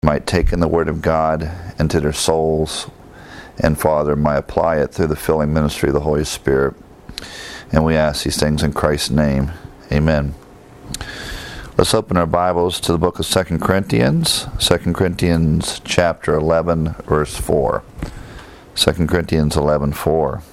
might take in the Word of God into their souls, and Father, might apply it through the filling ministry of the Holy Spirit. And we ask these things in Christ's name. Amen. Let's open our Bibles to the book of 2 Corinthians. 2 Corinthians chapter 11, verse 4. 2 Corinthians 11:4.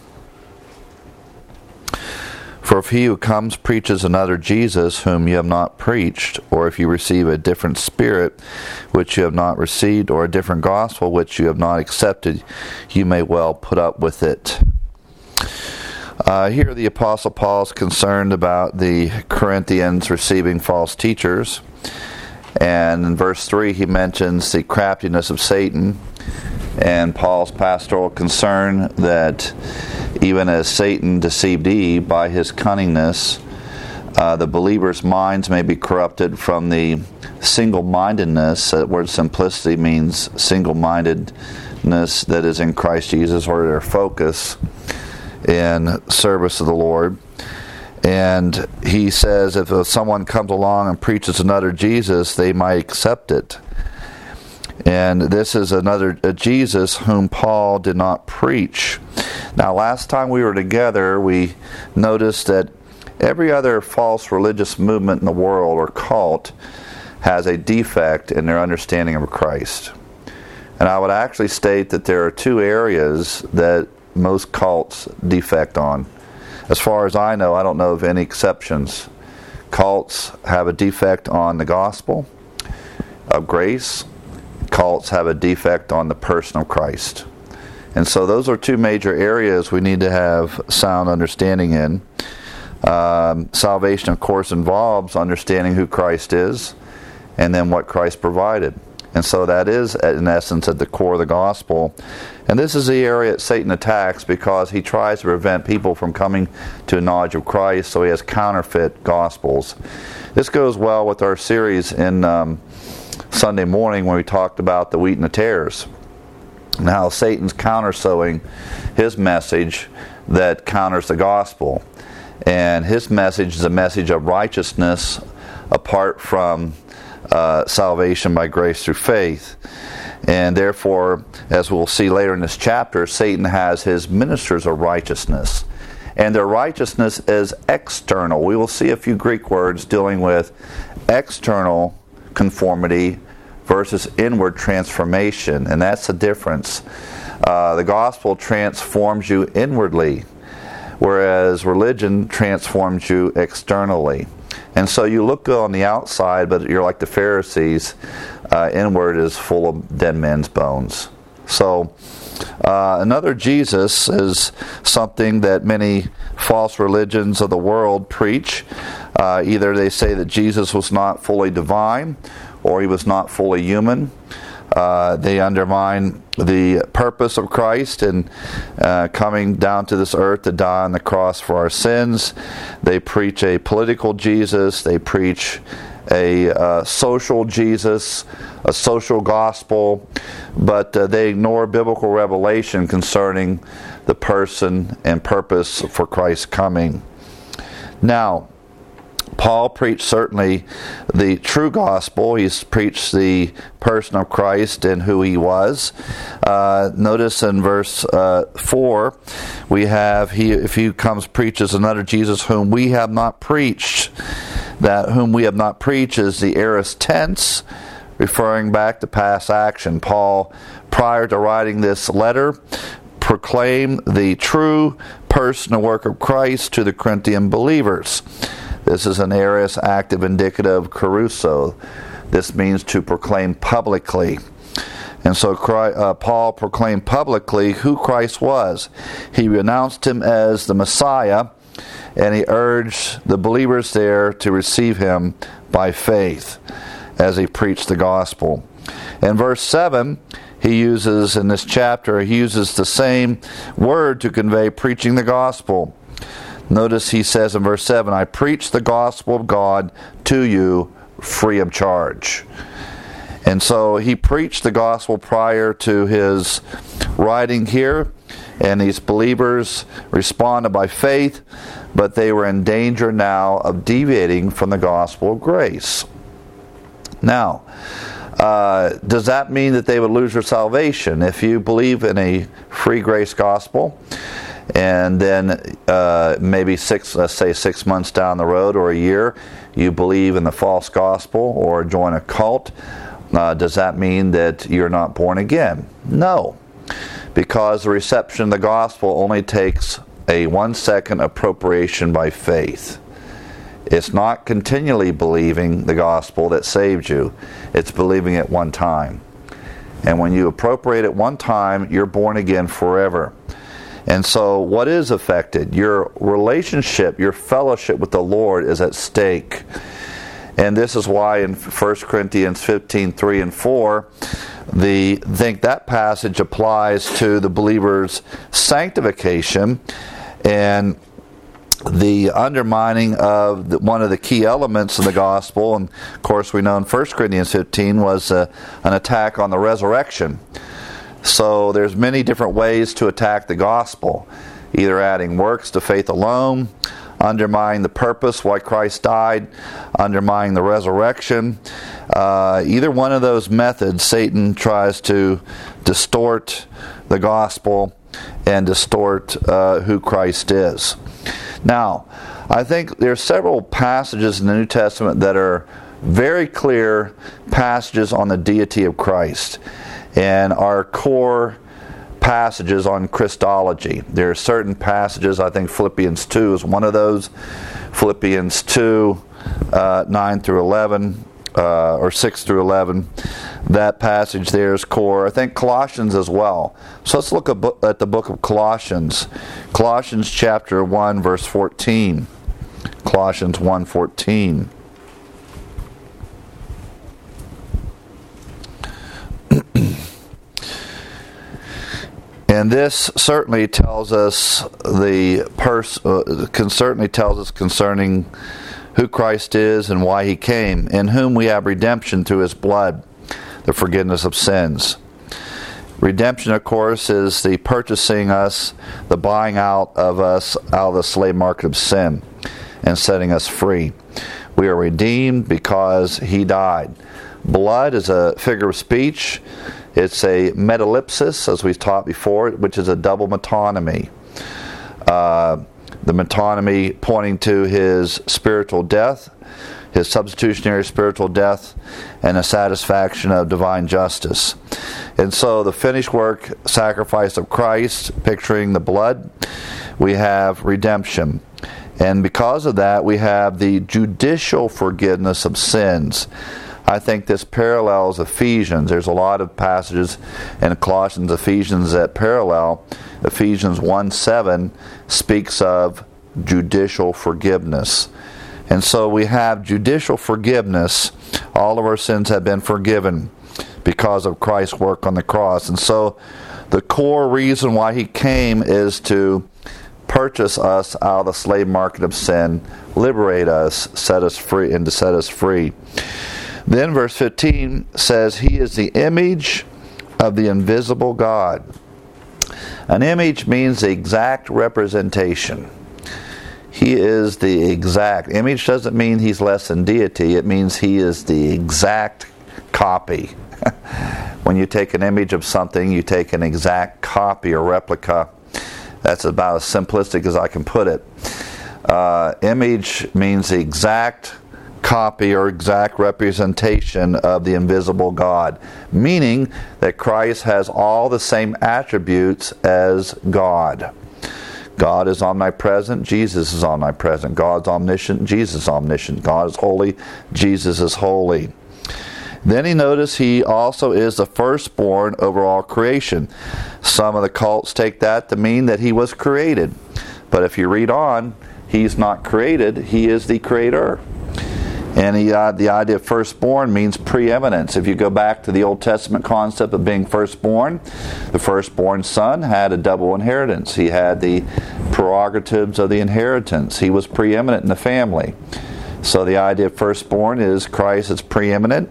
For if he who comes preaches another Jesus whom you have not preached, or if you receive a different spirit which you have not received, or a different gospel which you have not accepted, you may well put up with it. Here the Apostle Paul is concerned about the Corinthians receiving false teachers. And in verse 3 he mentions the craftiness of Satan and Paul's pastoral concern that even as Satan deceived Eve by his cunningness, the believers' minds may be corrupted from the single-mindedness. That word simplicity means single-mindedness that is in Christ Jesus, or their focus in service of the Lord. And he says if someone comes along and preaches another Jesus, they might accept it. And this is a Jesus whom Paul did not preach. Now, last time we were together, we noticed that every other false religious movement in the world or cult has a defect in their understanding of Christ. And I would actually state that there are two areas that most cults defect on. As far as I know, I don't know of any exceptions. Cults have a defect on the gospel of grace. Cults have a defect on the person of Christ. And so those are two major areas we need to have sound understanding in. Salvation, of course, involves understanding who Christ is and then what Christ provided. And so that is, in essence, at the core of the gospel. And this is the area that Satan attacks because he tries to prevent people from coming to a knowledge of Christ, so he has counterfeit gospels. This goes well with our series in Sunday morning when we talked about the wheat and the tares, and how Satan's counter-sowing his message that counters the gospel. And his message is a message of righteousness apart from salvation by grace through faith. And therefore, as we'll see later in this chapter, Satan has his ministers of righteousness. And their righteousness is external. We will see a few Greek words dealing with external conformity versus inward transformation, and that's the difference. The gospel transforms you inwardly, whereas religion transforms you externally. And so you look good on the outside, but you're like the Pharisees. Inward is full of dead men's bones. So another Jesus is something that many false religions of the world preach. Either they say that Jesus was not fully divine, or he was not fully human. They undermine the purpose of Christ in coming down to this earth to die on the cross for our sins. They preach a political Jesus. They preach a social Jesus, a social gospel, but they ignore biblical revelation concerning the person and purpose for Christ's coming. Now, Paul preached certainly the true gospel. He's preached the person of Christ and who he was. Notice in verse 4, we have, if he comes preaches another Jesus whom we have not preached. That whom we have not preached is the aorist tense, referring back to past action. Paul, prior to writing this letter, proclaimed the true person and work of Christ to the Corinthian believers. This is an aorist active indicative caruso. This means to proclaim publicly. And so Paul proclaimed publicly who Christ was. He announced him as the Messiah, and he urged the believers there to receive him by faith as he preached the gospel. In verse 7, he uses the same word to convey preaching the gospel. Notice he says in verse 7, I preach the gospel of God to you free of charge. And so he preached the gospel prior to his writing here, and these believers responded by faith, but they were in danger now of deviating from the gospel of grace. Now, Does that mean that they would lose their salvation? If you believe in a free grace gospel, and then maybe let's say 6 months down the road or a year, you believe in the false gospel or join a cult, does that mean that you're not born again? No, because the reception of the gospel only takes a 1-second appropriation by faith. It's not continually believing the gospel that saved you. It's believing it one time. And when you appropriate it one time, you're born again forever. And so what is affected? Your relationship, your fellowship with the Lord is at stake. And this is why in 1 Corinthians 15:3 and 4, I think that passage applies to the believer's sanctification and the undermining of one of the key elements of the gospel. And of course we know in 1 Corinthians 15 was an attack on the resurrection. So there's many different ways to attack the gospel, either adding works to faith alone, undermining the purpose why Christ died, undermining the resurrection. Either one of those methods, Satan tries to distort the gospel and distort who Christ is. Now, I think there are several passages in the New Testament that are very clear passages on the deity of Christ and are core passages on Christology. There are certain passages, I think Philippians 2 is one of those. Philippians 2, 9 through 11, or 6 through 11. That passage there is core. I think Colossians as well. So let's look at the book of Colossians. Colossians chapter 1, verse 14. Colossians 1:14. And this certainly tells us concerning who Christ is and why He came, in whom we have redemption through His blood, the forgiveness of sins. Redemption, of course, is the purchasing us, the buying out of us out of the slave market of sin and setting us free. We are redeemed because He died. Blood is a figure of speech. It's a metallipsis, as we've taught before, which is a double metonymy. The metonymy pointing to His spiritual death, His substitutionary spiritual death, and a satisfaction of divine justice. And so the finished work, sacrifice of Christ, picturing the blood, we have redemption. And because of that, we have the judicial forgiveness of sins. I think this parallels Ephesians. There's a lot of passages in Colossians, Ephesians that parallel. Ephesians 1:7 speaks of judicial forgiveness. And so we have judicial forgiveness. All of our sins have been forgiven because of Christ's work on the cross. And so the core reason why He came is to purchase us out of the slave market of sin, liberate us, set us free, and to set us free. Then verse 15 says, He is the image of the invisible God. An image means the exact representation. He is the exact. Image doesn't mean He's less than deity. It means He is the exact copy. When you take an image of something, you take an exact copy or replica. That's about as simplistic as I can put it. Image means the exact copy or exact representation of the invisible God, meaning that Christ has all the same attributes as God. God is omnipresent, Jesus is omnipresent. God's omniscient, Jesus is omniscient. God is holy, Jesus is holy. Then He noticed He also is the firstborn over all creation. Some of the cults take that to mean that He was created. But if you read on, He's not created, He is the creator. And the idea of firstborn means preeminence. If you go back to the Old Testament concept of being firstborn, the firstborn son had a double inheritance. He had the prerogatives of the inheritance. He was preeminent in the family. So the idea of firstborn is Christ is preeminent.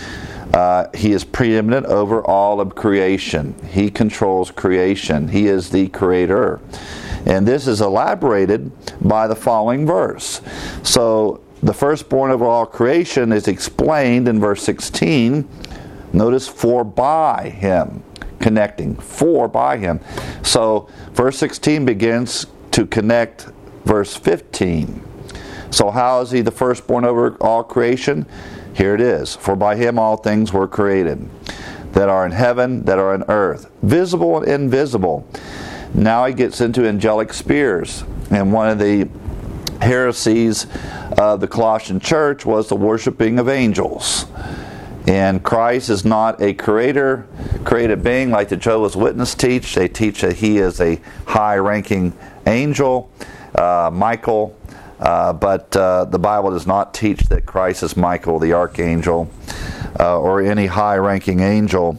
He is preeminent over all of creation. He controls creation. He is the creator. And this is elaborated by the following verse. So the firstborn of all creation is explained in verse 16 Notice, for by him. Connecting. For by him. So verse 16 begins to connect verse 15. So how is he the firstborn over all creation? Here it is. For by him all things were created, that are in heaven, that are on earth, visible and invisible. Now he gets into angelic spheres. And one of the heresies of the Colossian church was the worshiping of angels. And Christ is not a created being like the Jehovah's Witnesses teach. They teach that he is a high-ranking angel, Michael. But the Bible does not teach that Christ is Michael, the archangel, or any high-ranking angel.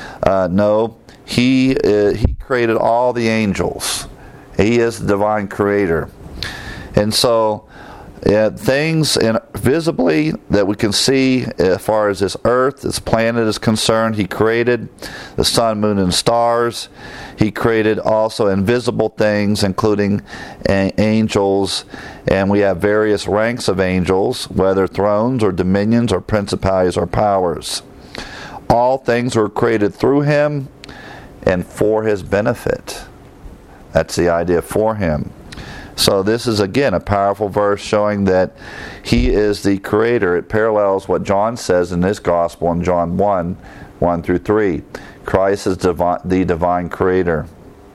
No, he created all the angels. He is the divine creator. And so things visibly that we can see as far as this earth, this planet is concerned, he created the sun, moon, and stars. He created also invisible things, including angels. And we have various ranks of angels, whether thrones or dominions or principalities or powers. All things were created through him and for his benefit. That's the idea, for him. So this is, again, a powerful verse showing that he is the creator. It parallels what John says in his gospel in John 1 through 3. Christ is the divine creator.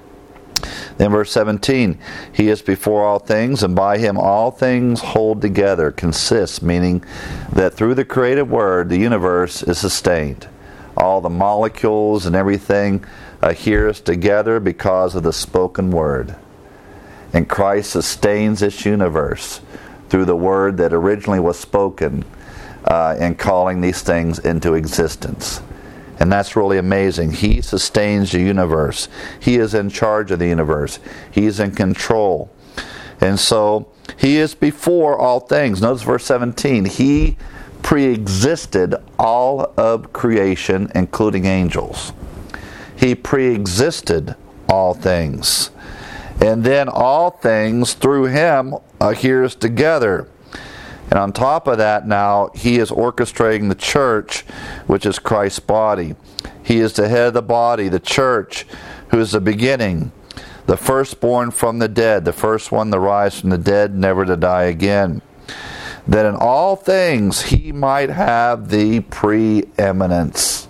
Then verse 17, he is before all things, and by him all things hold together, consists, meaning that through the created word, the universe is sustained. All the molecules and everything adheres together because of the spoken word. And Christ sustains this universe through the word that originally was spoken and calling these things into existence. And that's really amazing. He sustains the universe. He is in charge of the universe. He is in control. And so he is before all things. Notice verse 17. He pre-existed all of creation, including angels. He pre-existed all things. And then all things through him adheres together. And on top of that now, he is orchestrating the church, which is Christ's body. He is the head of the body, the church, who is the beginning, the firstborn from the dead, the first one to rise from the dead, never to die again. That in all things he might have the preeminence.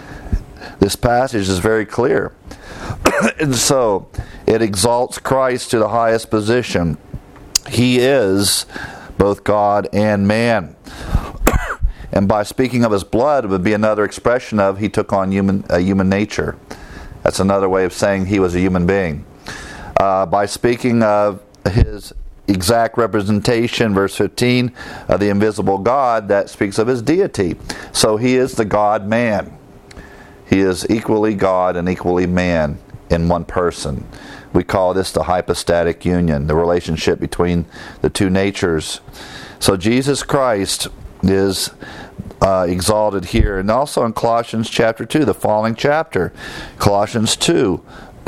This passage is very clear. And so it exalts Christ to the highest position. He is both God and man. And by speaking of his blood, it would be another expression of he took on human nature. That's another way of saying he was a human being. By speaking of his exact representation, verse 15, of the invisible God, that speaks of his deity. So he is the God-man. He is equally God and equally man in one person. We call this the hypostatic union, the relationship between the two natures. So Jesus Christ is exalted here. And also in Colossians chapter 2, the following chapter, Colossians 2,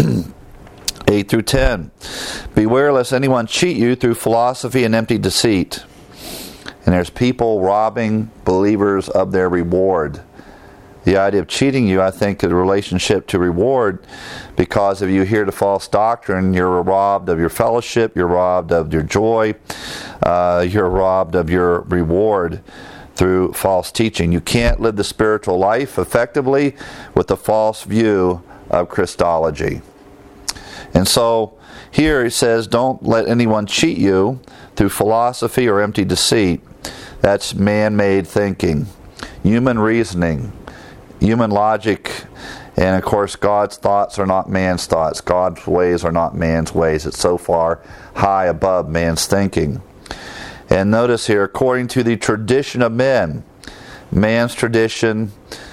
8 through 10. Beware lest anyone cheat you through philosophy and empty deceit. And there's people robbing believers of their reward. The idea of cheating you, I think, is a relationship to reward, because if you hear the false doctrine, you're robbed of your fellowship, you're robbed of your joy, you're robbed of your reward through false teaching. You can't live the spiritual life effectively with the false view of Christology. And so here he says, don't let anyone cheat you through philosophy or empty deceit. That's man-made thinking, human reasoning, human logic, and of course God's thoughts are not man's thoughts. God's ways are not man's ways. It's so far high above man's thinking. And notice here, according to the tradition of men, man's tradition,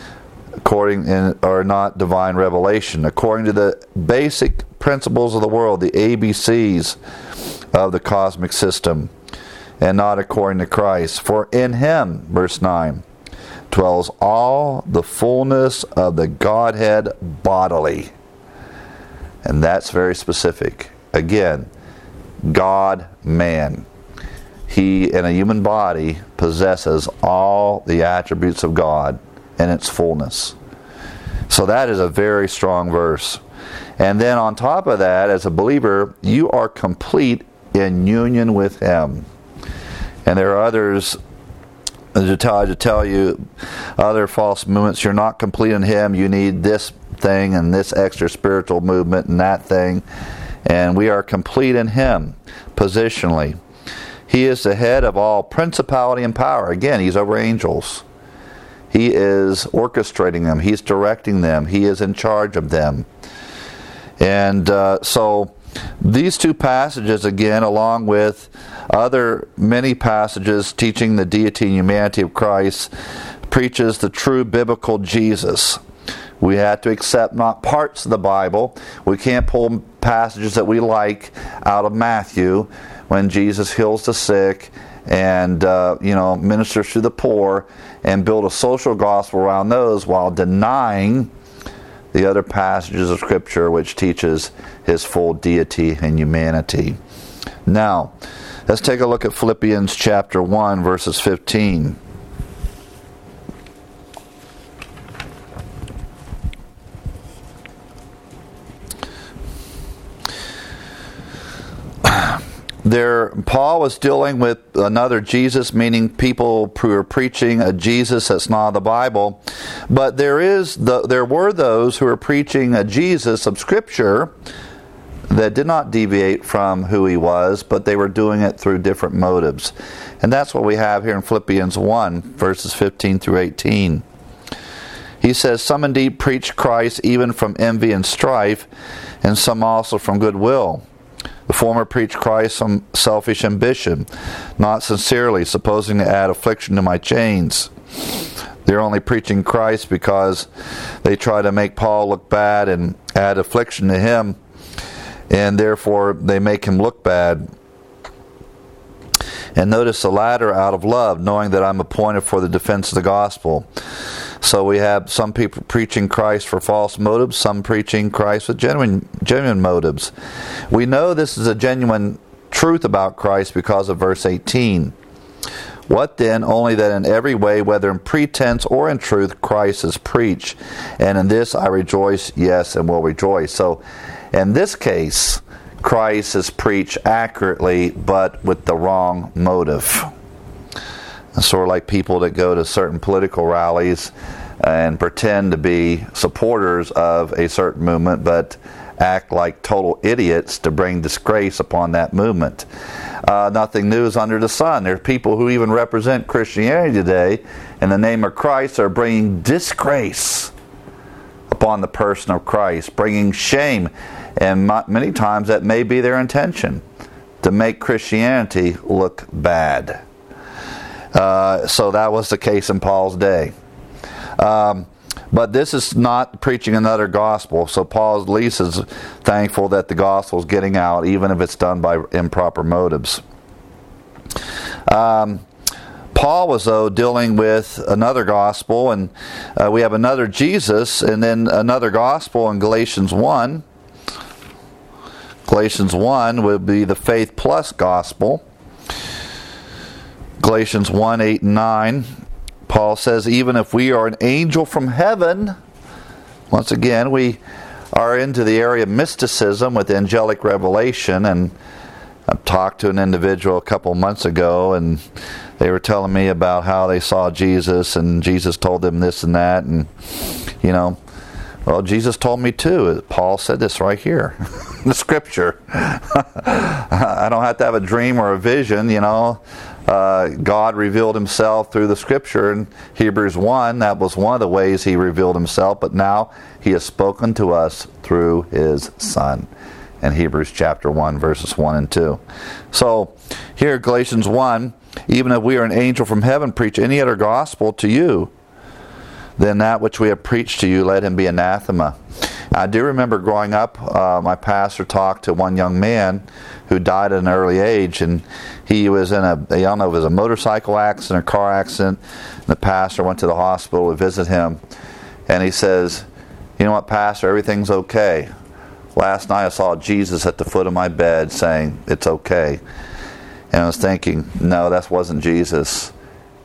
or not divine revelation, according to the basic principles of the world, the ABCs of the cosmic system, and not according to Christ. For in him, verse 9, dwells all the fullness of the Godhead bodily. And that's very specific. Again, God, man. He, in a human body, possesses all the attributes of God in its fullness. So that is a very strong verse. And then on top of that, as a believer, you are complete in union with Him. And there are others to tell you, other false movements, you're not complete in Him, you need this thing and this extra spiritual movement and that thing. And we are complete in Him, positionally. He is the head of all principality and power. Again, He's over angels. He is orchestrating them. He's directing them. He is in charge of them. And so these two passages, again, along with other many passages teaching the deity and humanity of Christ, preaches the true biblical Jesus. We have to accept not parts of the Bible. We can't pull passages that we like out of Matthew when Jesus heals the sick and ministers to the poor, and build a social gospel around those while denying the other passages of Scripture which teaches His full deity and humanity. Now, let's take a look at Philippians chapter 1, verses 15. There, Paul was dealing with another Jesus, meaning people who are preaching a Jesus that's not the Bible. But there were those who were preaching a Jesus of Scripture that did not deviate from who He was, but they were doing it through different motives. And that's what we have here in Philippians 1, verses 15 through 18. He says, "Some indeed preach Christ even from envy and strife, and some also from goodwill. The former preach Christ from selfish ambition, not sincerely, supposing to add affliction to my chains." They're only preaching Christ because they try to make Paul look bad and add affliction to him, and therefore they make him look bad. And notice the latter out of love, knowing that I'm appointed for the defense of the gospel. So we have some people preaching Christ for false motives, some preaching Christ with genuine motives. We know this is a genuine truth about Christ because of verse 18. "What then? Only that in every way, whether in pretense or in truth, Christ is preached. And in this I rejoice, yes, and will rejoice." So in this case, Christ is preached accurately, but with the wrong motive. It's sort of like people that go to certain political rallies and pretend to be supporters of a certain movement, but act like total idiots to bring disgrace upon that movement. Nothing new is under the sun. There are people who even represent Christianity today in the name of Christ are bringing disgrace upon the person of Christ, bringing shame, and many times that may be their intention, to make Christianity look bad. So that was the case in Paul's day. But this is not preaching another gospel, so Paul at least is thankful that the gospel is getting out, even if it's done by improper motives. Paul was, though, dealing with another gospel, and we have another Jesus, and then another gospel in Galatians 1. Galatians 1 would be the faith plus gospel. Galatians 1, 8 and 9, Paul says, "Even if we are an angel from heaven," once again, we are into the area of mysticism with angelic revelation, and I talked to an individual a couple months ago, and they were telling me about how they saw Jesus, and Jesus told them this and that, and, well, Jesus told me too. Paul said this right here, the Scripture. I don't have to have a dream or a vision, God revealed Himself through the Scripture in Hebrews 1. That was one of the ways He revealed Himself, but now He has spoken to us through His Son in Hebrews chapter 1, verses 1 and 2. So here, Galatians 1, "Even if we are an angel from heaven preach any other gospel to you than that which we have preached to you, let him be anathema." I do remember growing up, my pastor talked to one young man who died at an early age, and he was in I don't know if it was a motorcycle accident or car accident. The pastor went to the hospital to visit him, and he says, "You know what, Pastor, everything's okay. Last night I saw Jesus at the foot of my bed saying, 'It's okay.'" And I was thinking, no, that wasn't Jesus.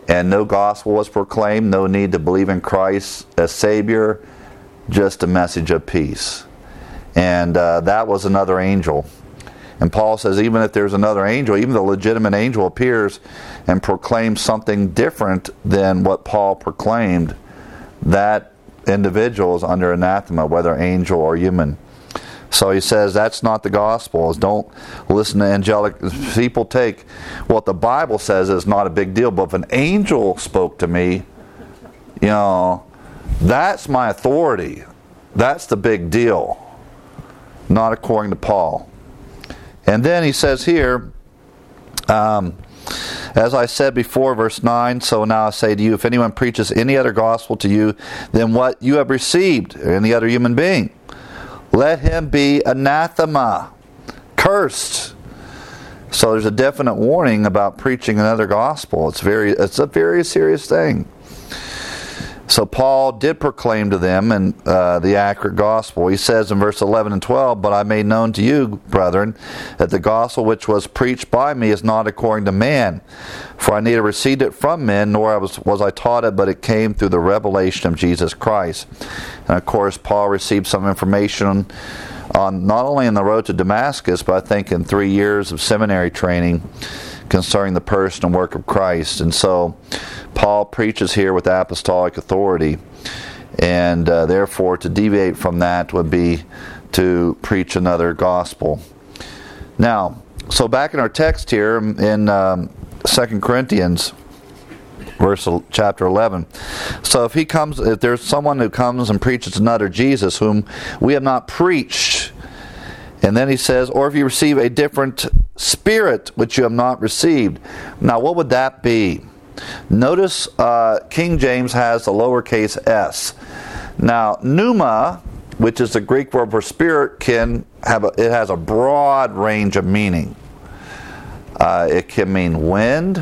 and no gospel was proclaimed, no need to believe in Christ as Savior, just a message of peace. And that was another angel. And Paul says even if there's another angel, even the legitimate angel appears and proclaims something different than what Paul proclaimed, that individual is under anathema, whether angel or human. So he says that's not the gospel. Don't listen to angelic people. Take what the Bible says is not a big deal, but if an angel spoke to me, that's my authority. That's the big deal. Not according to Paul. And then he says here, as I said before, verse 9, so now I say to you, if anyone preaches any other gospel to you than what you have received, or any other human being, let him be anathema, cursed. So there's a definite warning about preaching another gospel. It's a very serious thing. So Paul did proclaim to them in the accurate gospel. He says in verse 11 and 12, but I made known to you, brethren, that the gospel which was preached by me is not according to man. For I neither received it from men, nor was I taught it, but it came through the revelation of Jesus Christ. And of course, Paul received some information on not only on the road to Damascus, but I think in 3 years of seminary training concerning the person and work of Christ. And so Paul preaches here with apostolic authority, and therefore to deviate from that would be to preach another gospel. Now, so back in our text here in 2 Corinthians chapter 11. So if there's someone who comes and preaches another Jesus whom we have not preached, and then he says, or if you receive a different spirit which you have not received. Now, what would that be? Notice King James has the lowercase s. Now, pneuma, which is the Greek word for spirit, it has a broad range of meaning. It can mean wind,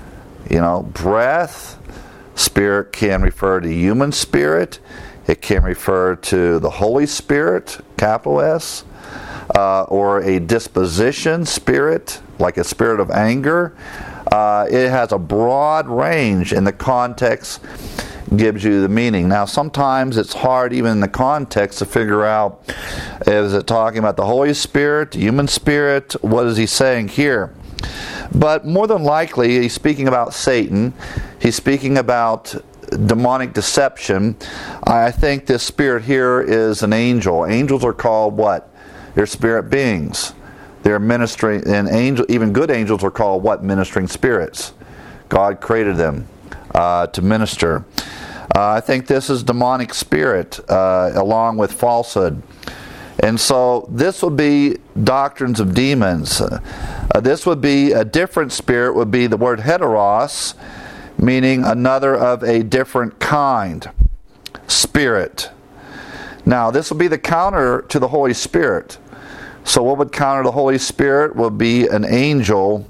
breath. Spirit can refer to human spirit. It can refer to the Holy Spirit, capital S. Or a disposition spirit, like a spirit of anger. It has a broad range, and the context gives you the meaning. Now, sometimes it's hard, even in the context, to figure out, is it talking about the Holy Spirit, the human spirit? What is he saying here? But more than likely, he's speaking about Satan. He's speaking about demonic deception. I think this spirit here is an angel. Angels are called what? They're spirit beings. They're ministering, and even good angels are called what? Ministering spirits. God created them to minister. I think this is demonic spirit, along with falsehood. And so this would be doctrines of demons. This would be a different spirit, would be the word heteros, meaning another of a different kind. Spirit. Now, this would be the counter to the Holy Spirit. So what would counter the Holy Spirit would be an angel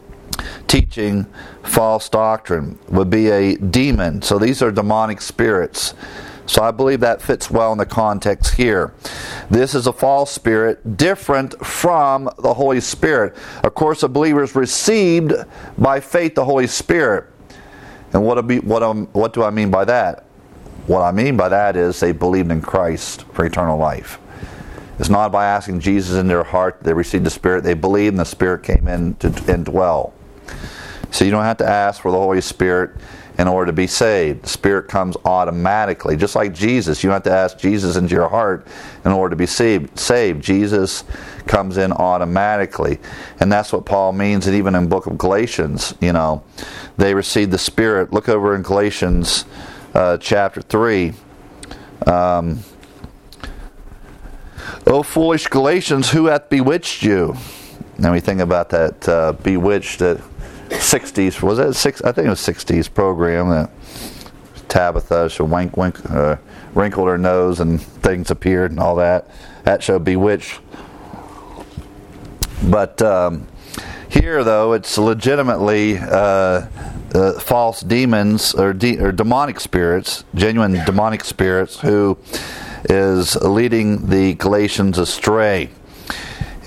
teaching false doctrine, would be a demon. So these are demonic spirits. So I believe that fits well in the context here. This is a false spirit, different from the Holy Spirit. Of course, the believers received by faith the Holy Spirit. And what do I mean by that? What I mean by that is they believed in Christ for eternal life. It's not by asking Jesus in their heart they received the Spirit. They believed and the Spirit came in to indwell. So you don't have to ask for the Holy Spirit in order to be saved. The Spirit comes automatically. Just like Jesus, you don't have to ask Jesus into your heart in order to be saved. Jesus comes in automatically. And that's what Paul means, and even in the book of Galatians, they received the Spirit. Look over in Galatians chapter 3. O foolish Galatians, who hath bewitched you? Now we think about that bewitched that 60s, was it I think it was 60s program that Tabitha, she wrinkled her nose and things appeared and all that. That show Bewitched. But here, though, it's legitimately false demons or demonic spirits, genuine demonic spirits, who is leading the Galatians astray.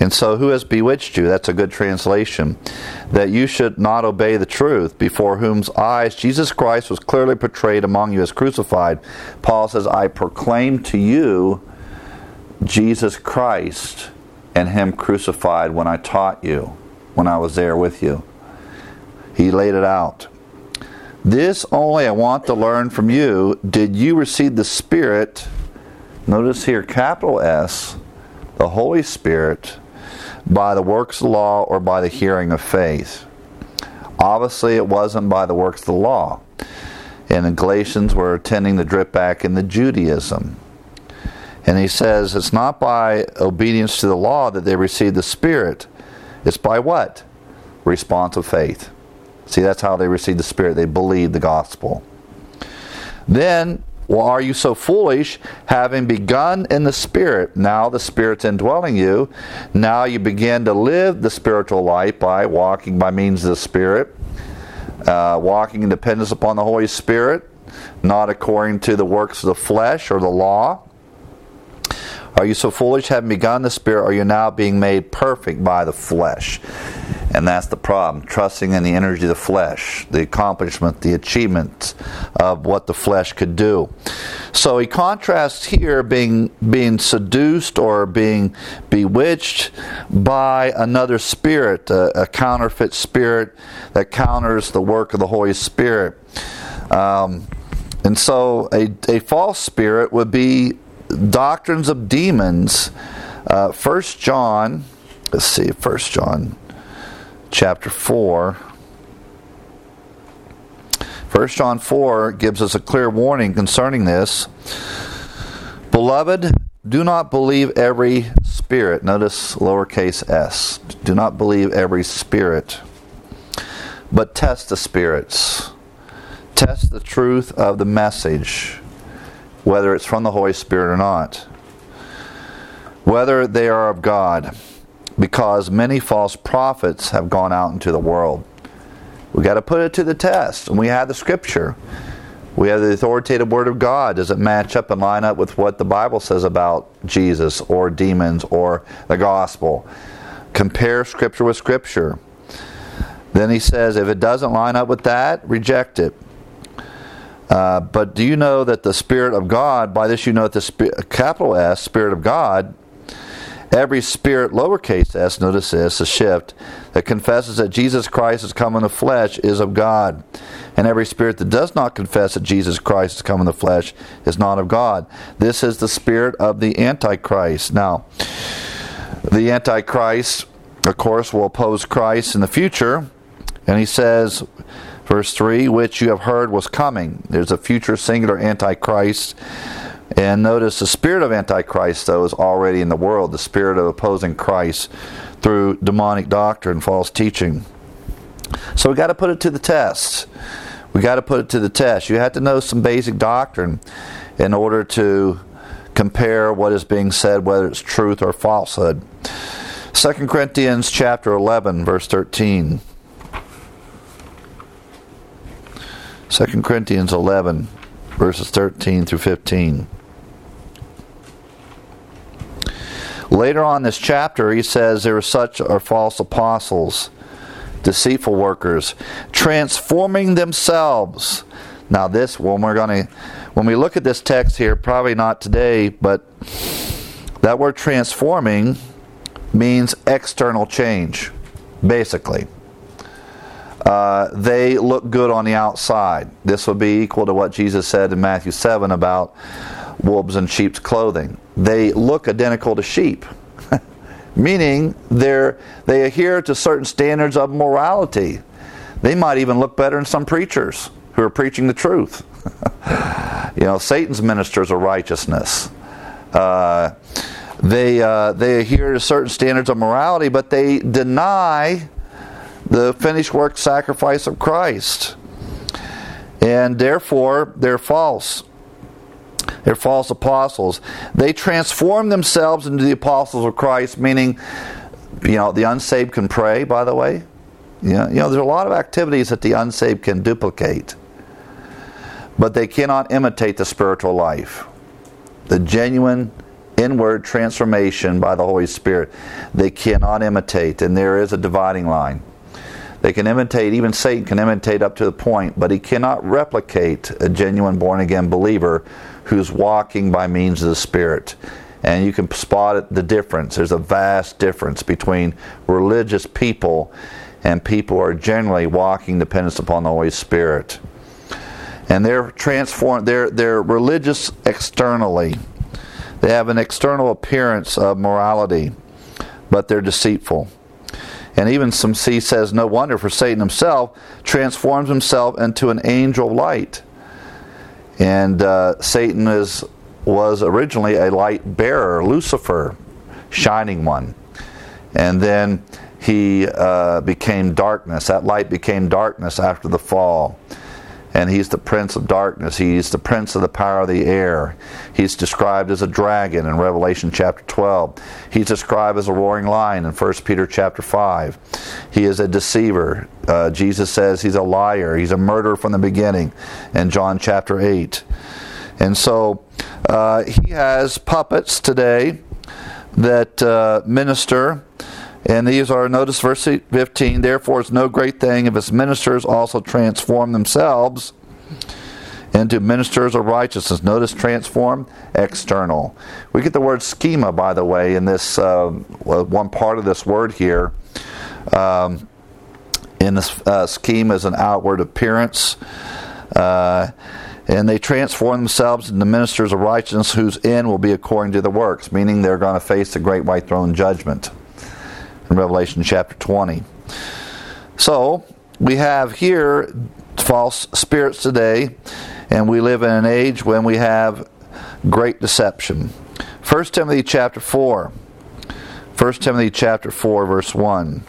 And so, who has bewitched you? That's a good translation. That you should not obey the truth, before whose eyes Jesus Christ was clearly portrayed among you as crucified. Paul says, I proclaim to you Jesus Christ and Him crucified when I taught you, when I was there with you. He laid it out. This only I want to learn from you. Did you receive the Spirit? Notice here, capital S, the Holy Spirit, by the works of the law or by the hearing of faith? Obviously, it wasn't by the works of the law. And in Galatians, we're tending to drip back into Judaism. And he says it's not by obedience to the law that they received the Spirit. It's by what? Response of faith. See, that's how they received the Spirit. They believed the gospel. Then, well, are you so foolish, having begun in the Spirit? Now the Spirit's indwelling you. Now you begin to live the spiritual life by walking by means of the Spirit, walking in dependence upon the Holy Spirit, not according to the works of the flesh or the law. Are you so foolish, having begun the Spirit, are you now being made perfect by the flesh? And that's the problem, trusting in the energy of the flesh, the accomplishment, the achievement of what the flesh could do. So he contrasts here being seduced or being bewitched by another spirit, a counterfeit spirit that counters the work of the Holy Spirit. And so a false spirit would be doctrines of demons. 1 John, let's see, 1 John chapter 4. 1 John 4 gives us a clear warning concerning this. Beloved, do not believe every spirit. Notice lowercase s. Do not believe every spirit, but test the spirits. Test the truth of the message, whether it's from the Holy Spirit or not, whether they are of God, because many false prophets have gone out into the world. We got to put it to the test, and we have the Scripture. We have the authoritative Word of God. Does it match up and line up with what the Bible says about Jesus or demons or the gospel? Compare Scripture with Scripture. Then he says, if it doesn't line up with that, reject it. But do you know that the Spirit of God, by this you know that the capital S, Spirit of God, every spirit, lowercase s, notice this, a shift, that confesses that Jesus Christ has come in the flesh is of God. And every spirit that does not confess that Jesus Christ has come in the flesh is not of God. This is the spirit of the Antichrist. Now, the Antichrist, of course, will oppose Christ in the future. And he says, verse 3, which you have heard was coming. There's a future singular Antichrist. And notice the spirit of Antichrist, though, is already in the world. The spirit of opposing Christ through demonic doctrine, false teaching. So we got to put it to the test. We got to put it to the test. You have to know some basic doctrine in order to compare what is being said, whether it's truth or falsehood. 2 Corinthians chapter 11, verse 13. 2 Corinthians 11, verses 13 through 15. Later on in this chapter, he says there are such are false apostles, deceitful workers, transforming themselves. Now this, when we look at this text here, probably not today, but that word transforming means external change, basically. They look good on the outside. This would be equal to what Jesus said in Matthew 7 about wolves in sheep's clothing. They look identical to sheep, meaning they adhere to certain standards of morality. They might even look better than some preachers who are preaching the truth. Satan's ministers of righteousness. They adhere to certain standards of morality, but they deny the finished work sacrifice of Christ. And therefore, they're false. They're false apostles. They transform themselves into the apostles of Christ, meaning, the unsaved can pray, by the way. There's a lot of activities that the unsaved can duplicate. But they cannot imitate the spiritual life. The genuine inward transformation by the Holy Spirit. They cannot imitate, and there is a dividing line. They can imitate, even Satan can imitate up to the point, but he cannot replicate a genuine born-again believer who's walking by means of the Spirit. And you can spot the difference. There's a vast difference between religious people and people who are generally walking dependence upon the Holy Spirit. And they're transformed, they're religious externally. They have an external appearance of morality, but they're deceitful. And even some C says, no wonder, for Satan himself transforms himself into an angel of light. And Satan was originally a light bearer, Lucifer, shining one. And then he became darkness. That light became darkness after the fall. And he's the prince of darkness. He's the prince of the power of the air. He's described as a dragon in Revelation chapter 12. He's described as a roaring lion in 1 Peter chapter 5. He is a deceiver. Jesus says he's a liar. He's a murderer from the beginning in John chapter 8. And so he has puppets today that minister. And these are, notice verse 15, therefore it's no great thing if his ministers also transform themselves into ministers of righteousness. Notice transform, external. We get the word schema, by the way, in this one part of this word here. In this schema is an outward appearance. And they transform themselves into ministers of righteousness whose end will be according to the works, meaning they're going to face the great white throne judgment. In Revelation chapter 20. So, we have here false spirits today, and we live in an age when we have great deception. 1 Timothy chapter 4. 1 Timothy chapter 4, verse 1.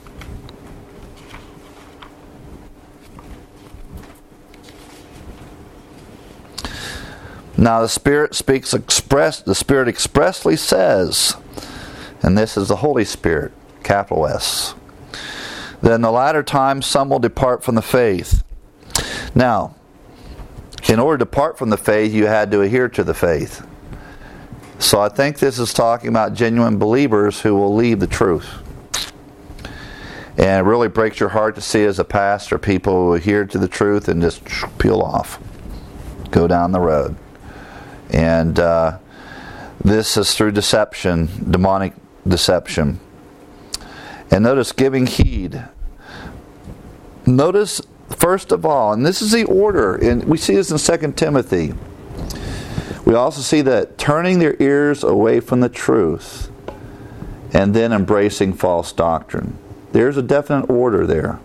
Now the Spirit the Spirit expressly says, and this is the Holy Spirit, capital S, that in the latter times some will depart from the faith. Now, in order to depart from the faith, you had to adhere to the faith. So I think this is talking about genuine believers who will leave the truth. And it really breaks your heart to see as a pastor people who adhere to the truth and just peel off, go down the road. And this is through deception, demonic deception. And notice giving heed. Notice, first of all, and this is the order, and we see this in 2 Timothy. We also see that turning their ears away from the truth and then embracing false doctrine. There's a definite order there.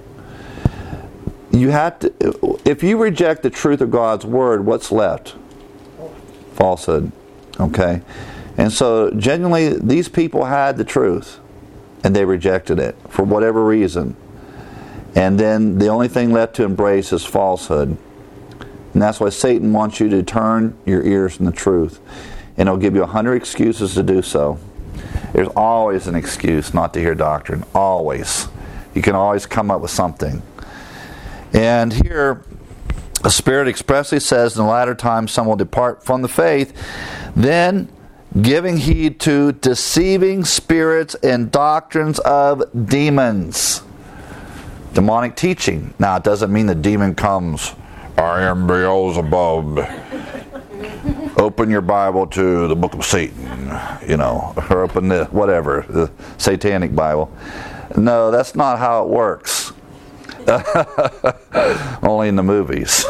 You have to, if you reject the truth of God's word, what's left? Falsehood. Okay? And so, genuinely, these people had the truth. And they rejected it for whatever reason. And then the only thing left to embrace is falsehood. And that's why Satan wants you to turn your ears from the truth. And he'll give you 100 excuses to do so. There's always an excuse not to hear doctrine. Always. You can always come up with something. And here, the Spirit expressly says, in the latter times some will depart from the faith. Then, giving heed to deceiving spirits and doctrines of demons. Demonic teaching. Now, it doesn't mean the demon comes, I am Beelzebub. Open your Bible to the book of Satan, or open the satanic Bible. No, that's not how it works. Only in the movies.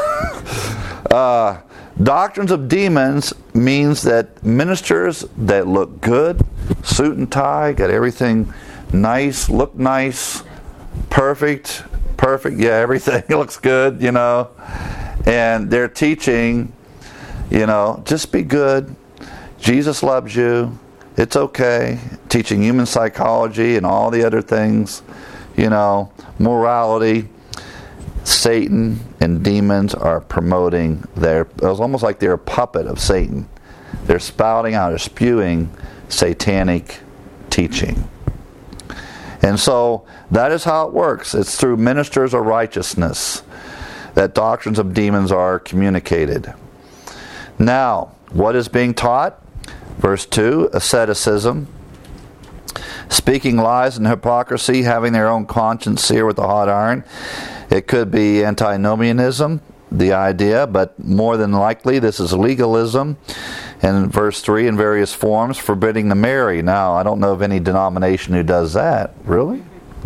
Doctrines of demons means that ministers that look good, suit and tie, got everything nice, look nice, perfect, yeah, everything looks good, and they're teaching, just be good, Jesus loves you, it's okay, teaching human psychology and all the other things, morality. Satan and demons are promoting it's almost like they're a puppet of Satan. They're spouting out or spewing satanic teaching. And so that is how it works. It's through ministers of righteousness that doctrines of demons are communicated. Now, what is being taught? Verse 2, asceticism. Speaking lies and hypocrisy, having their own conscience seared with a hot iron. It could be antinomianism, the idea, but more than likely this is legalism. And verse 3, in various forms, forbidding to marry. Now, I don't know of any denomination who does that. Really?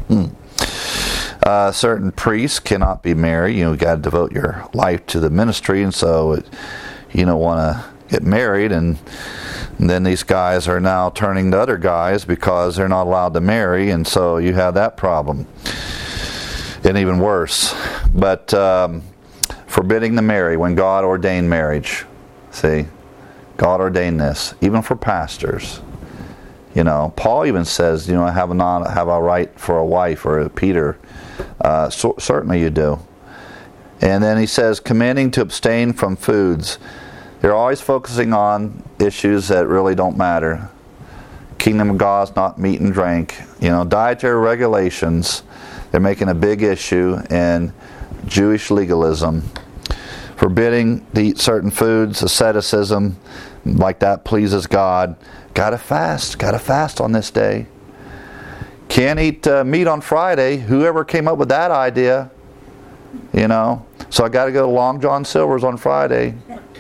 Certain priests cannot be married. You've got to devote your life to the ministry, and so you don't want to get married. And then these guys are now turning to other guys because they're not allowed to marry, and so you have that problem. And even worse. But forbidding to marry when God ordained marriage. See? God ordained this, even for pastors. Paul even says, have a right for a wife, or Peter. Certainly you do. And then he says, commanding to abstain from foods. They're always focusing on issues that really don't matter. Kingdom of God is not meat and drink. Dietary regulations, they're making a big issue in Jewish legalism. Forbidding to eat certain foods, asceticism, like that pleases God. Gotta fast on this day. Can't eat meat on Friday. Whoever came up with that idea, So I gotta go to Long John Silver's on Friday.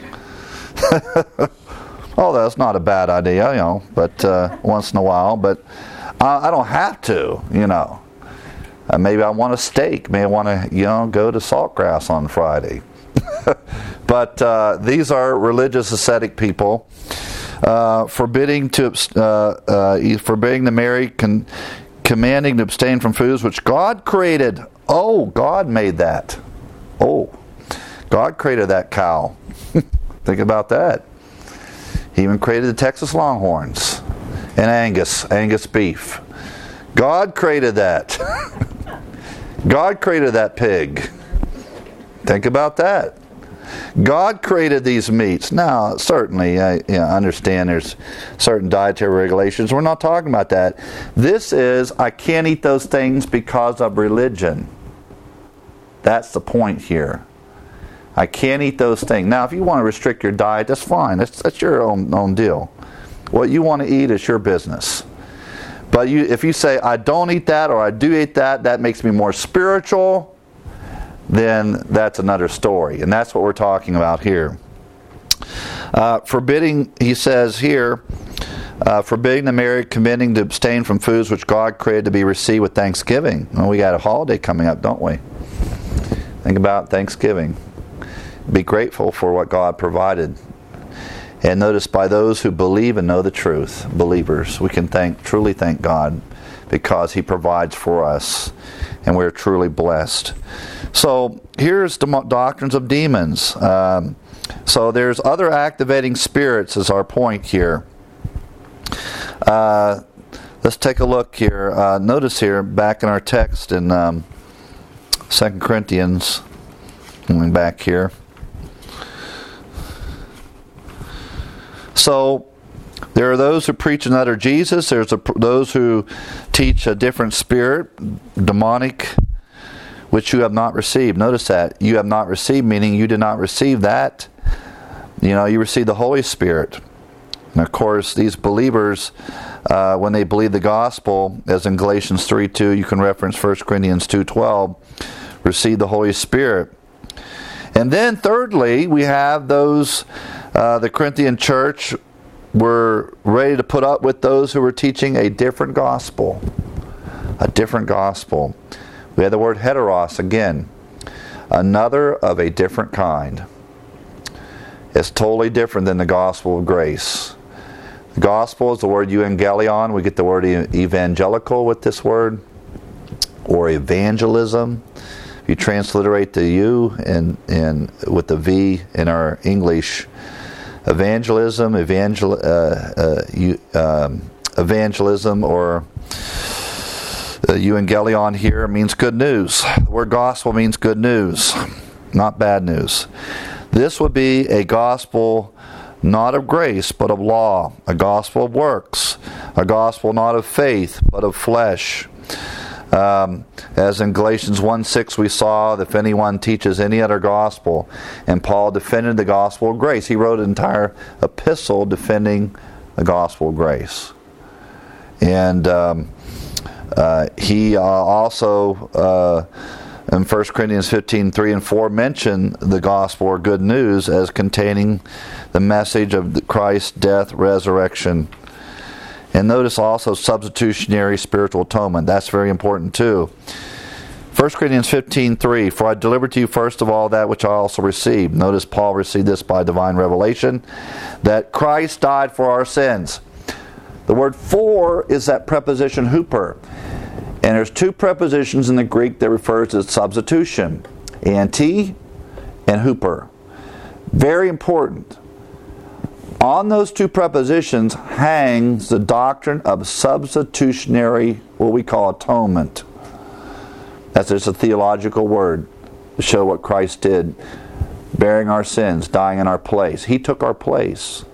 Oh, that's not a bad idea, but once in a while. But I don't have to, maybe I want a steak. Maybe I want to, go to Saltgrass on Friday. But these are religious ascetic people, forbidding to marry, commanding to abstain from foods which God created. Oh, God made that. Oh, God created that cow. Think about that. He even created the Texas Longhorns and Angus beef. God created that. God created that pig. Think about that. God created these meats. Now, certainly, I understand there's certain dietary regulations. We're not talking about that. This is, I can't eat those things because of religion. That's the point here. I can't eat those things. Now, if you want to restrict your diet, that's fine. That's your own deal. What you want to eat is your business. But if you say, I don't eat that, or I do eat that, that makes me more spiritual, then that's another story. And that's what we're talking about here. Forbidding, he says here, forbidding the married, commanding to abstain from foods which God created to be received with thanksgiving. Well, we got a holiday coming up, don't we? Think about Thanksgiving. Be grateful for what God provided. And notice, by those who believe and know the truth, believers, we can truly thank God because He provides for us, and we're truly blessed. So here's the doctrines of demons. So there's other activating spirits is our point here. Let's take a look here. Notice here, back in our text in 2 Corinthians, going back here. So there are those who preach another Jesus. There's those who teach a different spirit, demonic, which you have not received. Notice that. You have not received, meaning you did not receive that. You received the Holy Spirit. And of course, these believers, when they believe the gospel, as in Galatians 3:2, you can reference 1 Corinthians 2:12, receive the Holy Spirit. And then thirdly, we have those, the Corinthian church were ready to put up with those who were teaching a different gospel. A different gospel. We have the word heteros again. Another of a different kind. It's totally different than the gospel of grace. The gospel is the word euangelion. We get the word evangelical with this word. Or evangelism. If you transliterate the U and with the V in our English, evangelism, evangelism, or euangelion here means good news. The word gospel means good news, not bad news. This would be a gospel not of grace, but of law, a gospel of works, a gospel not of faith, but of flesh. As in Galatians 1:6 we saw, if anyone teaches any other gospel, and Paul defended the gospel of grace. He wrote an entire epistle defending the gospel of grace. And he also, in 1 Corinthians 15:3 and 4, mentioned the gospel or good news as containing the message of Christ's death, resurrection. And notice also substitutionary spiritual atonement. That's very important too. 1 Corinthians 15:3, for I delivered to you first of all that which I also received. Notice Paul received this by divine revelation, that Christ died for our sins. The word for is that preposition huper. And there's two prepositions in the Greek that refers to substitution. Anti and huper. Very important. On those two prepositions hangs the doctrine of substitutionary, what we call atonement. That's just a theological word to show what Christ did, bearing our sins, dying in our place. He took our place.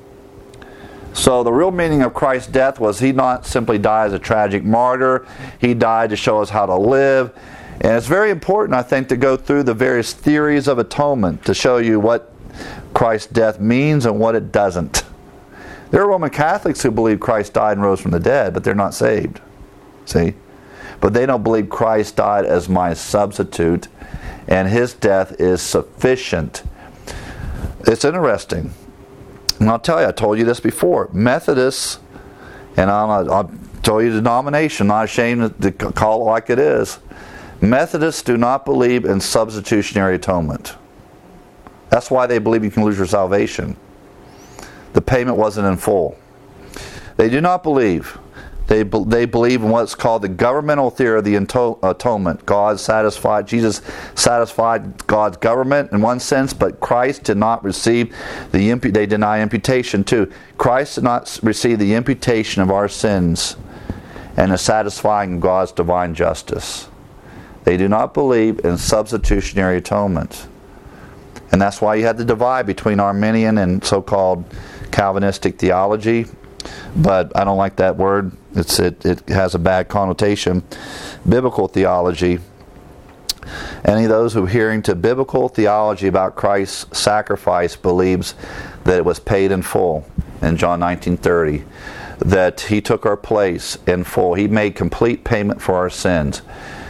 So the real meaning of Christ's death was he not simply died as a tragic martyr, he died to show us how to live. And it's very important, I think, to go through the various theories of atonement to show you what Christ's death means and what it doesn't. There are Roman Catholics who believe Christ died and rose from the dead, but they're not saved. See? But they don't believe Christ died as my substitute, and his death is sufficient. It's interesting. And I'll tell you, I told you this before. Methodists, and I'll tell you the denomination, not ashamed to call it like it is. Methodists do not believe in substitutionary atonement. That's why they believe you can lose your salvation. The payment wasn't in full. They do not believe. They believe in what's called the governmental theory of the atonement. Jesus satisfied God's government in one sense, but Christ did not receive they deny imputation too. Christ did not receive the imputation of our sins and the satisfying of God's divine justice. They do not believe in substitutionary atonement. And that's why you had the divide between Arminian and so-called Calvinistic theology. But I don't like that word. It has a bad connotation. Biblical theology. Any of those who are hearing to biblical theology about Christ's sacrifice believes that it was paid in full in John 19:30. That he took our place in full. He made complete payment for our sins.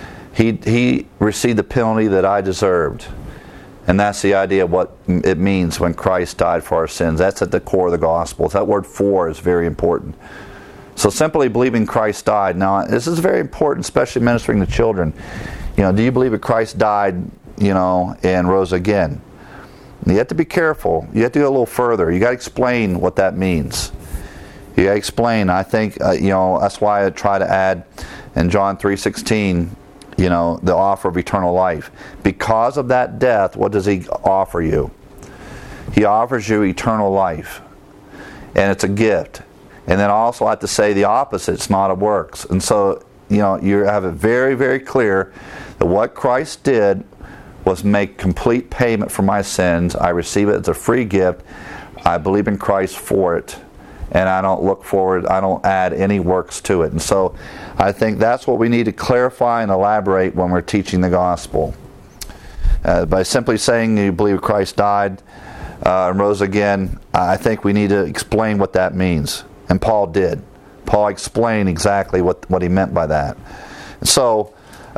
He received the penalty that I deserved. And that's the idea of what it means when Christ died for our sins. That's at the core of the gospel. That word for is very important. So simply believing Christ died. Now, this is very important, especially ministering to children. Do you believe that Christ died, and rose again? You have to be careful. You have to go a little further. You got to explain what that means. You got to explain. I think, that's why I try to add in John 3:16, the offer of eternal life. Because of that death, what does he offer you? He offers you eternal life. And it's a gift. And then also I have to say the opposite, it's not of works. And so, you have it very, very clear that what Christ did was make complete payment for my sins. I receive it as a free gift. I believe in Christ for it. And I don't look forward, I don't add any works to it. And so I think that's what we need to clarify and elaborate when we're teaching the gospel. By simply saying you believe Christ died and rose again, I think we need to explain what that means. And Paul did. Paul explained exactly what he meant by that. So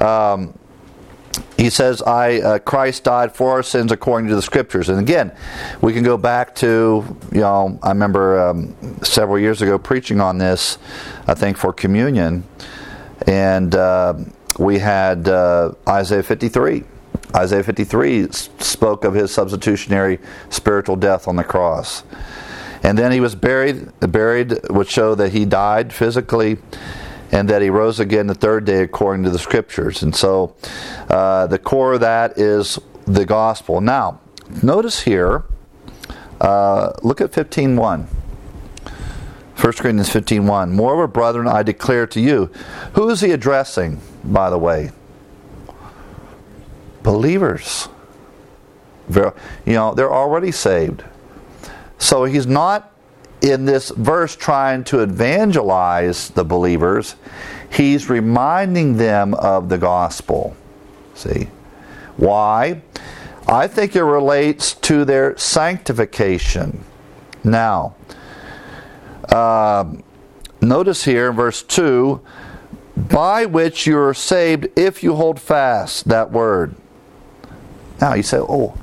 he says, Christ died for our sins according to the Scriptures. And again, we can go back to, I remember several years ago preaching on this, I think for communion, and we had Isaiah 53. Isaiah 53 spoke of his substitutionary spiritual death on the cross. And then he was buried, would show that he died physically, and that he rose again the third day according to the Scriptures. And so the core of that is the gospel. Now, notice here, look at 15:1. 1 Corinthians 15:1. Moreover, brethren, I declare to you. Who is he addressing, by the way? Believers. They're already saved. So he's not in this verse trying to evangelize the believers. He's reminding them of the gospel. See? Why? I think it relates to their sanctification. Now, Notice here in verse 2, by which you are saved if you hold fast that word. Now you say, oh,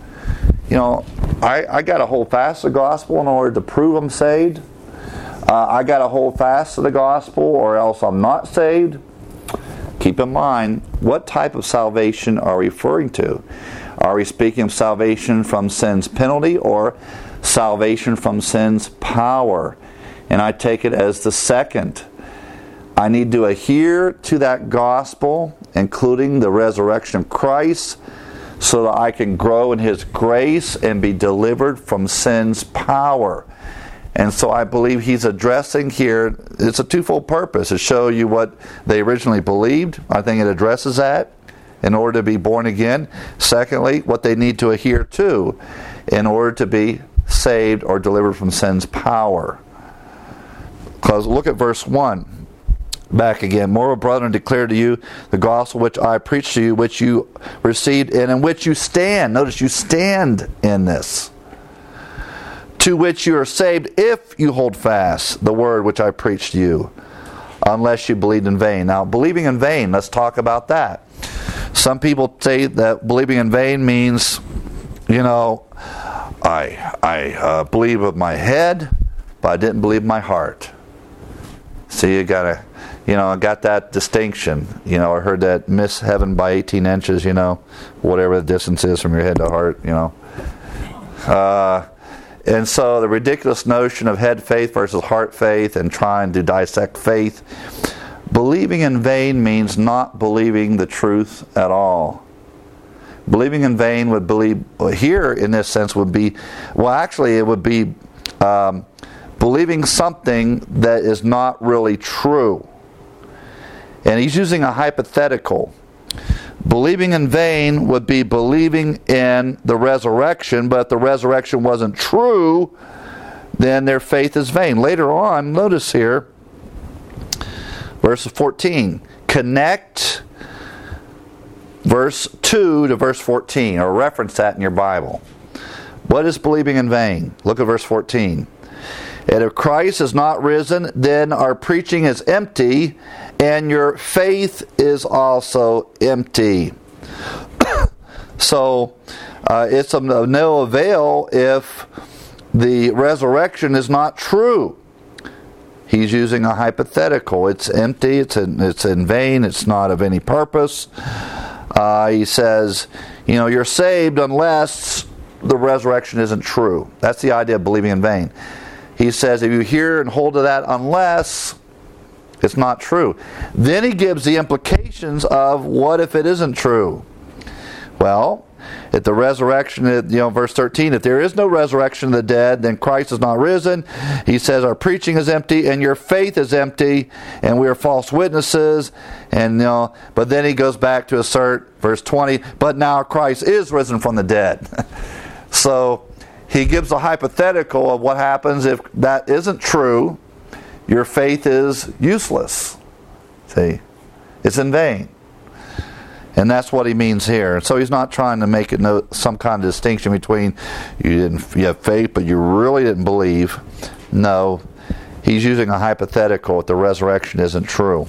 I got to hold fast the gospel in order to prove I'm saved. I got to hold fast to the gospel or else I'm not saved. Keep in mind, what type of salvation are we referring to? Are we speaking of salvation from sin's penalty or salvation from sin's power? And I take it as the second. I need to adhere to that gospel, including the resurrection of Christ, so that I can grow in His grace and be delivered from sin's power. And so I believe he's addressing here, it's a twofold purpose, to show you what they originally believed. I think it addresses that in order to be born again. Secondly, what they need to adhere to in order to be saved or delivered from sin's power. Because look at verse 1. Back again. Moreover, brethren, declare to you the gospel which I preached to you, which you received and in which you stand. Notice you stand in this. To which you are saved if you hold fast the word which I preached to you, unless you believed in vain. Now, believing in vain, let's talk about that. Some people say that believing in vain means, I believe with my head, but I didn't believe in my heart. See, you gotta, I got that distinction. I heard that miss heaven by 18 inches, whatever the distance is from your head to heart, And so the ridiculous notion of head faith versus heart faith and trying to dissect faith, believing in vain means not believing the truth at all. Believing in vain would believe, here in this sense would be, it would be believing something that is not really true. And he's using a hypothetical. Believing in vain would be believing in the resurrection, but if the resurrection wasn't true, then their faith is vain. Later on, notice here, verse 14, connect verse 2 to verse 14, or reference that in your Bible. What is believing in vain? Look at verse 14. And if Christ is not risen, then our preaching is empty, and your faith is also empty. So, it's of no avail if the resurrection is not true. He's using a hypothetical. It's empty, it's in vain, it's not of any purpose. He says, you're saved unless the resurrection isn't true. That's the idea of believing in vain. He says, if you hear and hold to that unless, it's not true. Then he gives the implications of what if it isn't true. Well, if the resurrection, verse 13, if there is no resurrection of the dead, then Christ is not risen. He says our preaching is empty and your faith is empty and we are false witnesses. And but then he goes back to assert, verse 20, but now Christ is risen from the dead. So he gives a hypothetical of what happens if that isn't true. Your faith is useless. See, it's in vain. And that's what he means here. So he's not trying to make it some kind of distinction between you have faith, but you really didn't believe. No, he's using a hypothetical if the resurrection isn't true.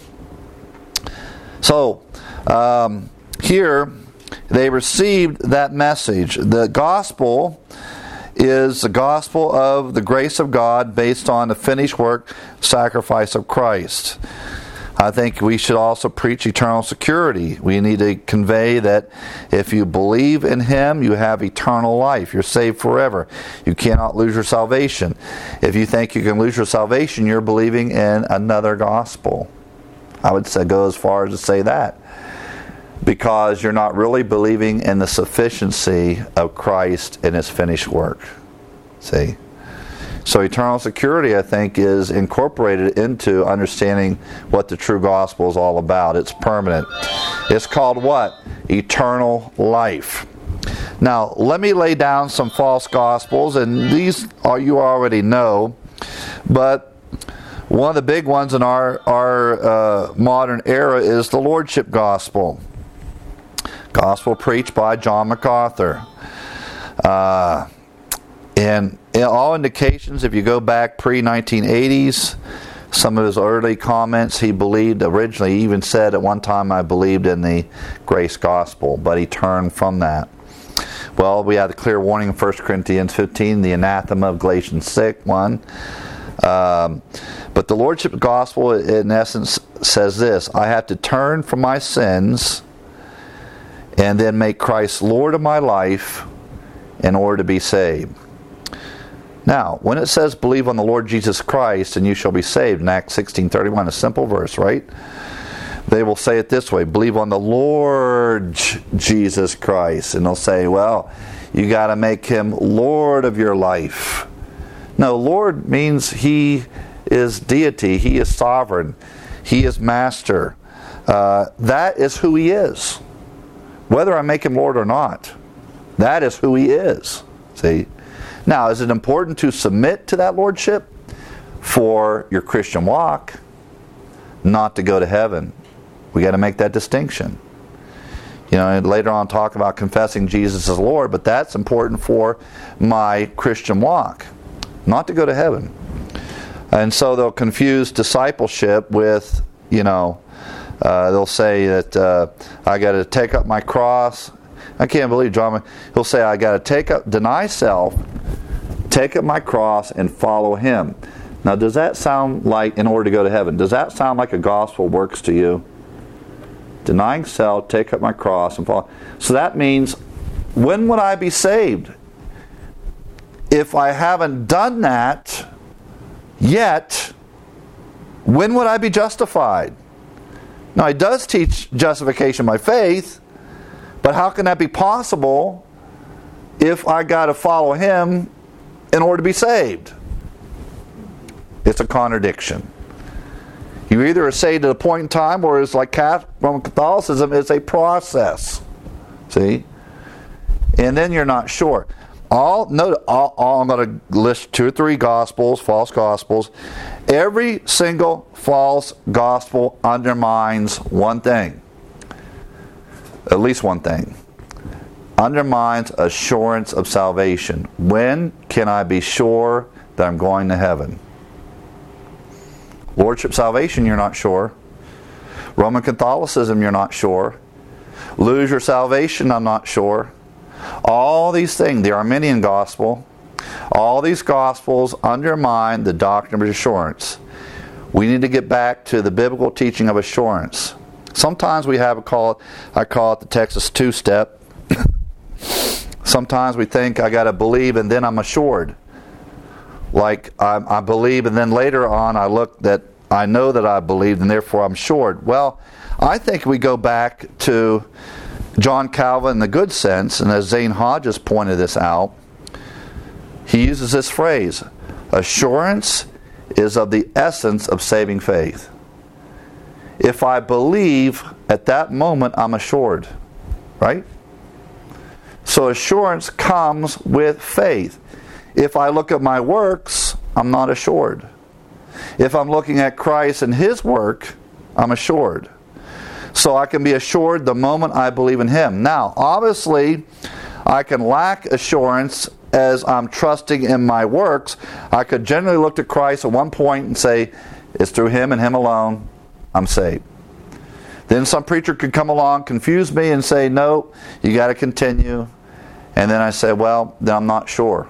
So here they received that message. The gospel is the gospel of the grace of God based on the finished work, sacrifice of Christ. I think we should also preach eternal security. We need to convey that if you believe in Him, you have eternal life. You're saved forever. You cannot lose your salvation. If you think you can lose your salvation, you're believing in another gospel. I would go as far as to say that. Because you're not really believing in the sufficiency of Christ and His finished work. See? So eternal security, I think, is incorporated into understanding what the true gospel is all about. It's permanent. It's called what? Eternal life. Now, let me lay down some false gospels, and these you already know, but one of the big ones in our modern era is the Lordship Gospel. Gospel preached by John MacArthur. And all indications, if you go back pre-1980s, some of his early comments, he believed originally, he even said at one time, I believed in the grace gospel, but he turned from that. Well, we have the clear warning in 1 Corinthians 15, the anathema of Galatians 6:1. But the Lordship gospel, in essence, says this: I have to turn from my sins and then make Christ Lord of my life in order to be saved. Now, when it says believe on the Lord Jesus Christ and you shall be saved in Acts 16:31, a simple verse, right? They will say it this way: believe on the Lord Jesus Christ. And they'll say, well, you got to make him Lord of your life. No, Lord means he is deity, he is sovereign, he is master. That is who he is. Whether I make him Lord or not, that is who he is. See? Now, is it important to submit to that lordship for your Christian walk? Not to go to heaven. We got to make that distinction. You know, and later on talk about confessing Jesus as Lord, but that's important for my Christian walk, not to go to heaven. And so they'll confuse discipleship with, they'll say that I got to take up my cross. I can't believe John. He'll say I got to deny self, take up my cross, and follow him. Now, does that sound like, in order to go to heaven, does that sound like a gospel works to you? Denying self, take up my cross, and follow. So that means, when would I be saved? If I haven't done that yet, when would I be justified? Now, he does teach justification by faith, but how can that be possible if I got to follow him in order to be saved? It's a contradiction. You either are saved at a point in time, or it's like Roman Catholicism, it's a process. See? And then you're not sure. I'm going to list 2 or 3 gospels, false gospels. Every single false gospel undermines one thing. At least one thing. Undermines assurance of salvation. When can I be sure that I'm going to heaven? Lordship salvation, you're not sure. Roman Catholicism, you're not sure. Lose your salvation, I'm not sure. All these things, the Arminian gospel, all these gospels undermine the doctrine of assurance. We need to get back to the biblical teaching of assurance. Sometimes we have I call it the Texas two-step. Sometimes we think I got to believe and then I'm assured. Like I believe and then later on I know that I believed and therefore I'm assured. Well, I think we go back to John Calvin in the good sense, and as Zane Hodges pointed this out, he uses this phrase: assurance is of the essence of saving faith. If I believe at that moment, I'm assured. Right? So assurance comes with faith. If I look at my works, I'm not assured. If I'm looking at Christ and his work, I'm assured. So I can be assured the moment I believe in him. Now, obviously, I can lack assurance as I'm trusting in my works. I could generally look to Christ at one point and say, it's through him and him alone I'm saved. Then some preacher could come along, confuse me, and say, no, you got to continue. And then I say, well, then I'm not sure.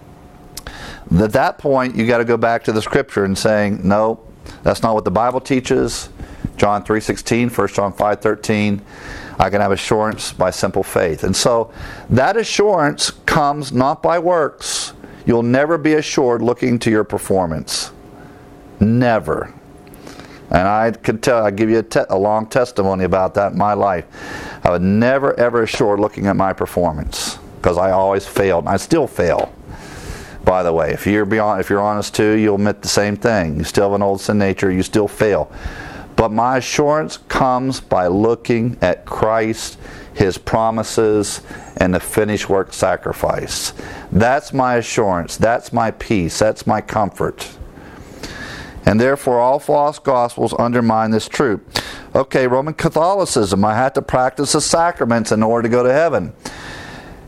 At that point, you got to go back to the Scripture and saying, no, that's not what the Bible teaches. John 3:16, 1 John 5:13, I can have assurance by simple faith. And so that assurance comes not by works. You'll never be assured looking to your performance. Never. And I could tell, I give you a long testimony about that in my life. I would never ever assured looking at my performance, because I always failed. And I still fail. By the way, if you're honest too, you'll admit the same thing. You still have an old sin nature, you still fail. But my assurance comes by looking at Christ, his promises, and the finished work sacrifice. That's my assurance. That's my peace. That's my comfort. And therefore, all false gospels undermine this truth. Okay, Roman Catholicism, I had to practice the sacraments in order to go to heaven.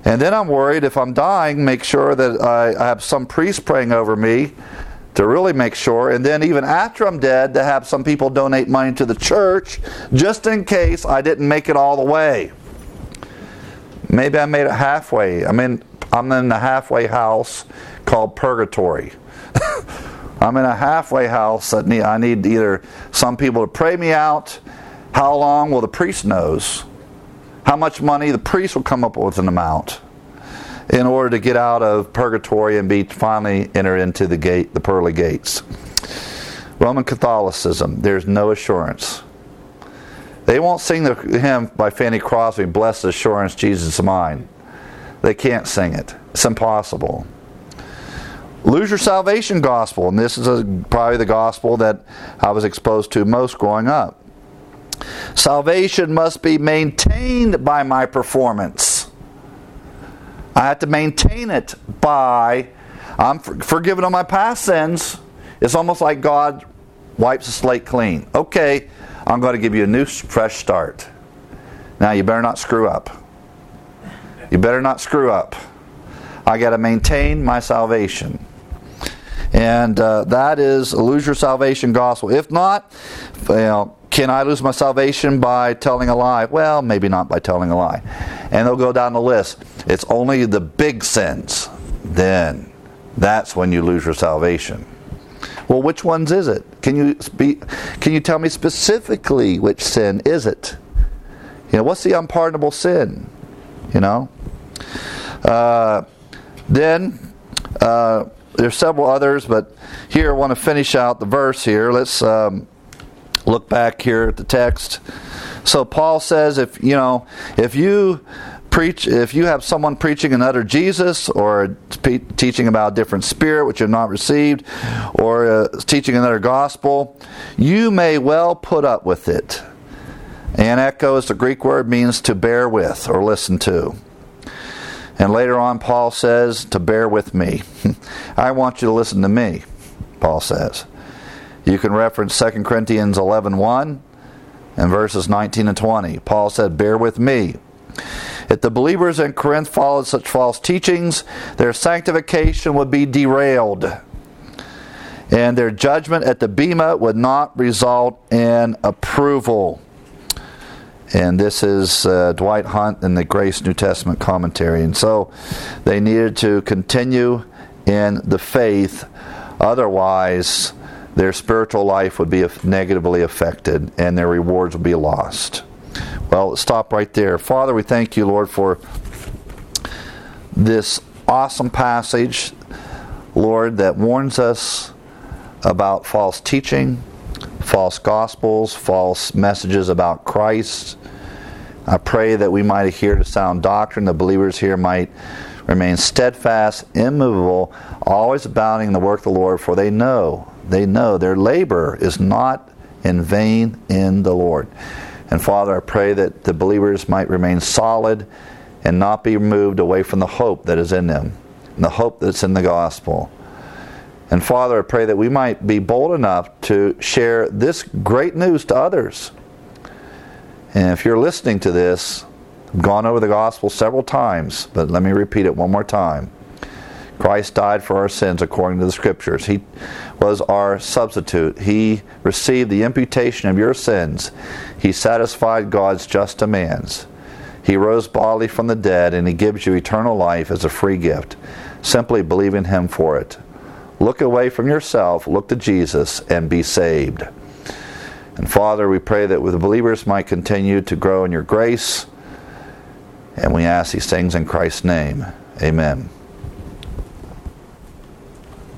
And then I'm worried if I'm dying, make sure that I have some priest praying over me to really make sure. And then even after I'm dead, to have some people donate money to the church just in case I didn't make it all the way. Maybe I made it halfway. I'm in the halfway house called purgatory. I'm in a halfway house that I need either some people to pray me out. How long? Well, the priest knows. How much money? The priest will come up with an amount in order to get out of purgatory and be finally enter into the gate, the pearly gates. Roman Catholicism, there's no assurance. They won't sing the hymn by Fanny Crosby, "Blessed Assurance, Jesus is Mine." They can't sing it. It's impossible. Lose your salvation gospel, and this is probably the gospel that I was exposed to most growing up. Salvation must be maintained by my performance. I have to maintain it by, I'm forgiven of my past sins. It's almost like God wipes the slate clean. Okay, I'm going to give you a new, fresh start. Now you better not screw up. You better not screw up. I got to maintain my salvation. And that is lose your salvation gospel. If not, can I lose my salvation by telling a lie? Well, maybe not by telling a lie. And they'll go down the list. It's only the big sins. Then that's when you lose your salvation. Well, which ones is it? Can you tell me specifically which sin is it? What's the unpardonable sin? Then there's several others, but here I want to finish out the verse here. Let's look back here at the text. So Paul says, if you have someone preaching another Jesus, or teaching about a different spirit which you have not received, or teaching another gospel, you may well put up with it. Aneko is the Greek word, means to bear with or listen to. And later on, Paul says to bear with me. I want you to listen to me, Paul says. You can reference 2 Corinthians 11:1 and verses 19 and 20. Paul said, bear with me. If the believers in Corinth followed such false teachings, their sanctification would be derailed, and their judgment at the Bema would not result in approval. And this is Dwight Hunt in the Grace New Testament Commentary. And so they needed to continue in the faith, otherwise their spiritual life would be negatively affected and their rewards would be lost. Well, let's stop right there. Father, we thank you, Lord, for this awesome passage, Lord, that warns us about false teaching, false gospels, false messages about Christ. I pray that we might adhere to sound doctrine. The believers here might remain steadfast, immovable, always abounding in the work of the Lord, for they know their labor is not in vain in the Lord. And Father, I pray that the believers might remain solid and not be moved away from the hope that is in them, and the hope that's in the gospel. And Father, I pray that we might be bold enough to share this great news to others. And if you're listening to this, I've gone over the gospel several times, but let me repeat it one more time. Christ died for our sins according to the Scriptures. He was our substitute. He received the imputation of your sins. He satisfied God's just demands. He rose bodily from the dead, and He gives you eternal life as a free gift. Simply believe in Him for it. Look away from yourself, look to Jesus, and be saved. And Father, we pray that the believers might continue to grow in your grace, and we ask these things in Christ's name. Amen.